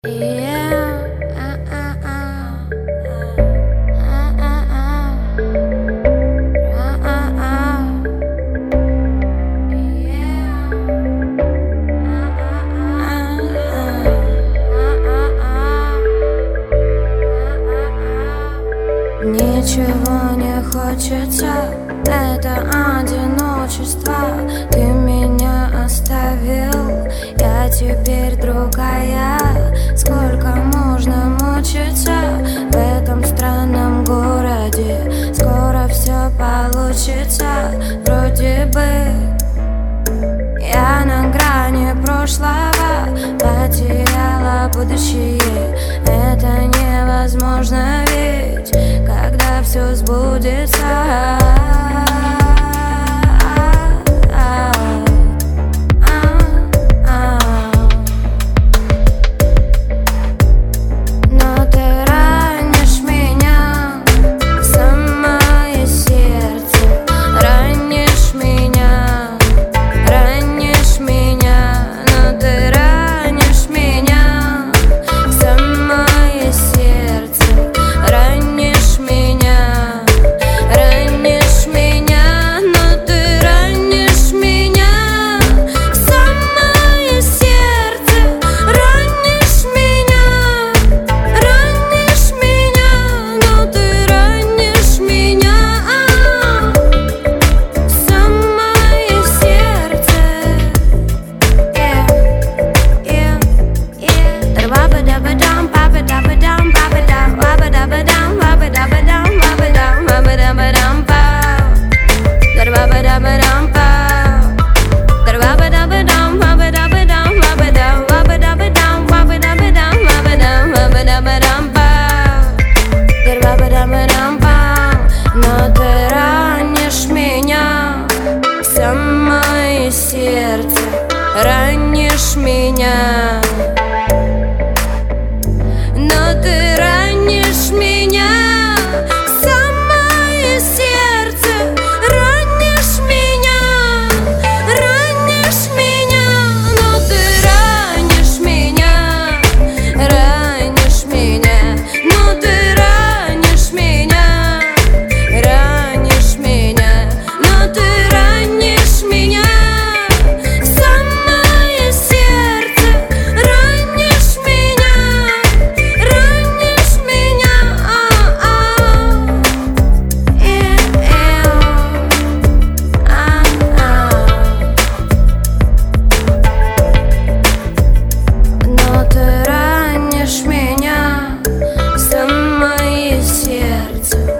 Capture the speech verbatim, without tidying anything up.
Yeah, ah, ah, ah, ah, ah, ah, ah, ah. Yeah, ah, ah, ah, ah, ah. Ничего не хочется, это одиночество. Ты меня оставил, я теперь другая. Сколько можно мучиться в этом странном городе? Скоро все получится, вроде бы. Я на грани прошлого, потеряла будущее. Это невозможно, ведь когда все сбудется. Сердце, ранишь меня, но ты ранишь меня. Самое сердце, ранишь меня, ранишь меня, но ты ранишь меня, ранишь меня, но ты ранишь меня, ранишь меня, но ты ранишь меня. Сердце.